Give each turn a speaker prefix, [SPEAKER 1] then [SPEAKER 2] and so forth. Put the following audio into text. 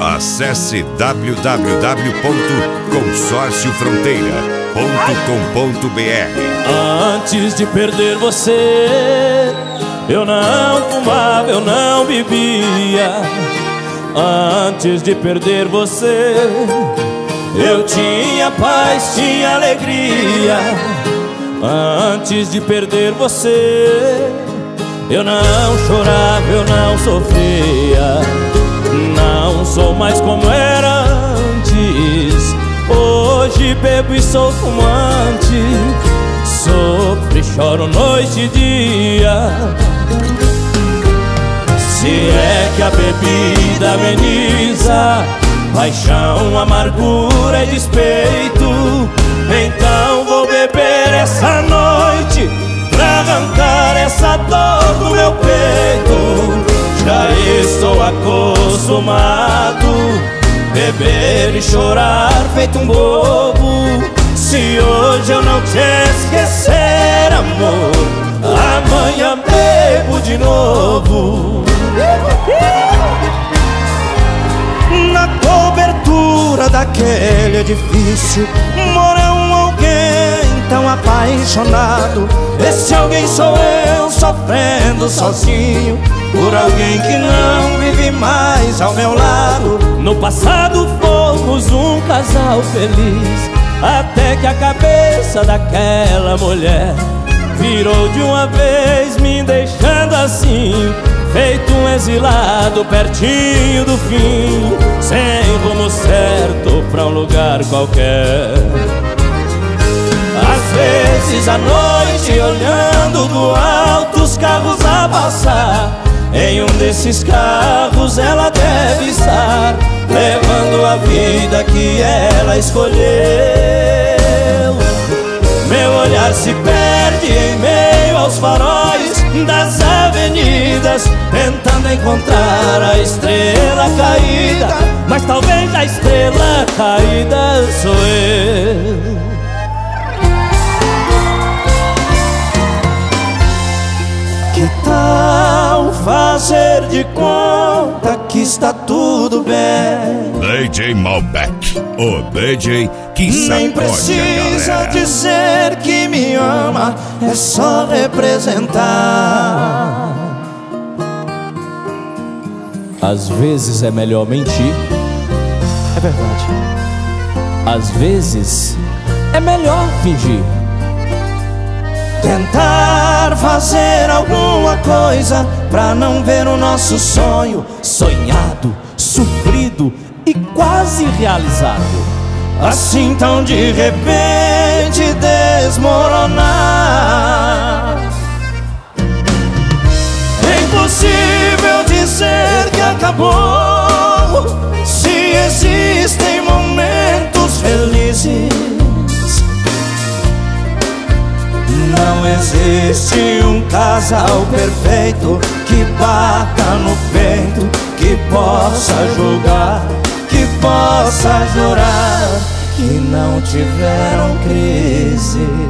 [SPEAKER 1] Acesse www.consórciofronteira.com.br.
[SPEAKER 2] Antes de perder você, eu não fumava, eu não bebia. Antes de perder você, eu tinha paz, tinha alegria. Antes de perder você, eu não chorava, eu não sofria. Não sou mais como era antes. Hoje bebo e sou fumante. Sofro e choro noite e dia. Se é que a bebida ameniza paixão, amargura e despeito, então vou beber essa noite pra arrancar essa dor do meu peito. Já estou acostumado beber e chorar feito um bobo. Se hoje eu não te esquecer, amor, amanhã bebo de novo. Na cobertura daquele edifício mora alguém tão apaixonado. Esse alguém sou eu, sofrendo sozinho por alguém que não vive mais ao meu lado. No passado fomos um casal feliz, até que a cabeça daquela mulher virou de uma vez, me deixando assim, feito um exilado pertinho do fim, sem rumo certo pra um lugar qualquer. Às vezes à noite, olhando do alto os carros a passar, em um desses carros ela deve estar, levando a vida que ela escolheu. Meu olhar se perde em meio aos faróis das avenidas, tentando encontrar a estrela caída, mas talvez a estrela caída sou eu. Que tal fazer de conta que está tudo bem?
[SPEAKER 1] DJ Malbec, o DJ que sacode a galera.
[SPEAKER 3] Nem precisa dizer que me ama, é só representar.
[SPEAKER 2] Às vezes é melhor mentir,
[SPEAKER 3] É verdade.
[SPEAKER 2] às vezes é melhor fingir.
[SPEAKER 3] Tentar fazer alguma coisa pra não ver o nosso sonho
[SPEAKER 2] Sonhado, sofrido e quase realizado,
[SPEAKER 3] assim tão de repente desmoronar. É impossível dizer que acabou, se existem momentos felizes. Não existe um casal perfeito que bata no peito, que possa julgar, que possa jurar que não tiveram crise.